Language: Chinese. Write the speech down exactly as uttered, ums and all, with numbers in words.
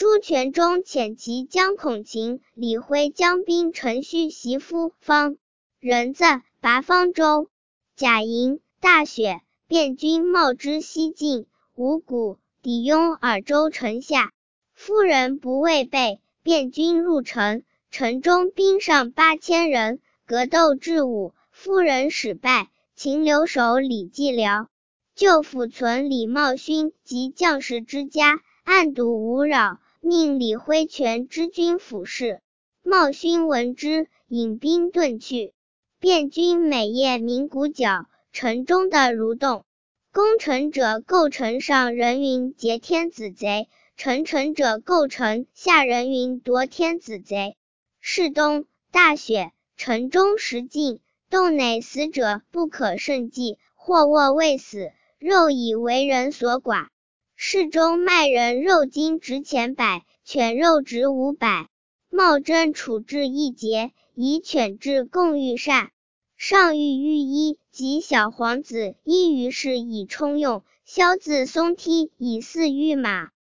朱全忠遣其将孔勤、李辉将兵陈须袭夫方人子拔方州。甲寅，大雪，汴军冒之西进，五谷抵拥尔州城下。夫人不畏备，汴军入城，城中兵上八千人，格斗至午，夫人始败。秦留守李继辽就抚存李茂勋及将士之家，暗睹无扰，命李辉全知军府事。茂勋闻之，引兵遁去。汴军每夜鸣鼓角，城中的蠕动。攻城者构城上人云劫天子贼，城城者构城下人云夺天子贼。是冬，大雪，城中食尽，洞内死者不可胜计，或卧未死，肉已为人所剐。市中卖人肉斤值钱百，犬肉值五百。茂贞处置一节，以犬至共御膳。上御御医及小皇子衣于是以充用，萧自松梯以饲御马。